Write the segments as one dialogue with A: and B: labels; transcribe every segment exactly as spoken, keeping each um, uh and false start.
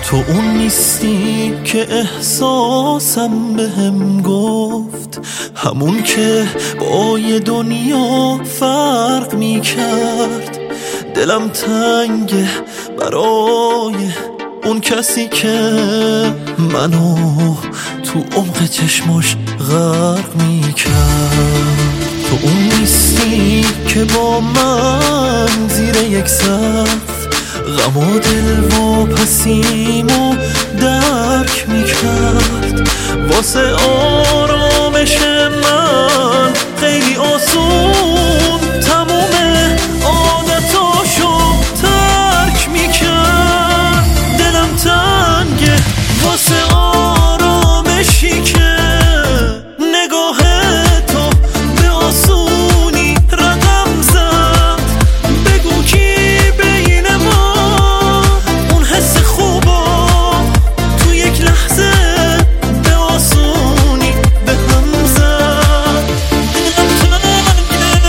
A: تو اون نیستی که احساسم بهم گفت، همون که با یه دنیا فرق میکرد. دلم تنگه برای اون کسی که منو تو عمق چشماش غرق میکرد. تو اون نیستی که با من زیر یک سقف غم و دل و پسیمو درک میکرد. واسه آرامش من خیلی آسون تموم عادتاشو ترک میکرد. دلم تنگه واسه آرامشی که نگاه تو به آسونی رقم زد. بگو کی بین ما اون حس خوبا تو یک لحظه به آسونی به هم زد. دلم تنگه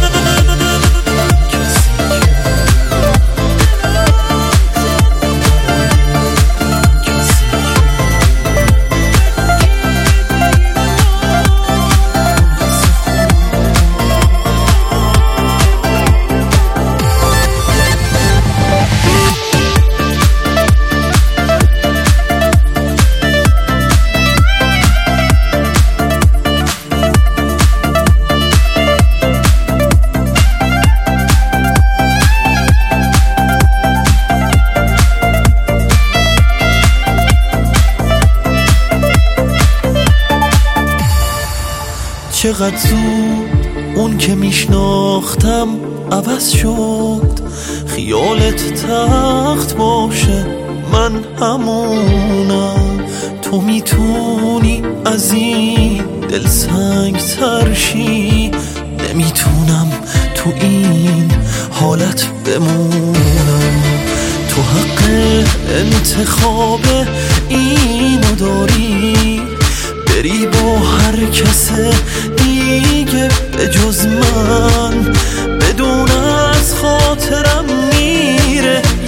A: چقدر زود اون که میشناختم عوض شد. خیالت تخت باشه من همونم. تو میتونی از این دل سنگ ترشی. نمیتونم تو این حالت بمونم. تو حق انتخاب اینو داری، بری با هر کس دیگه به جز من. بدون از خاطرم میره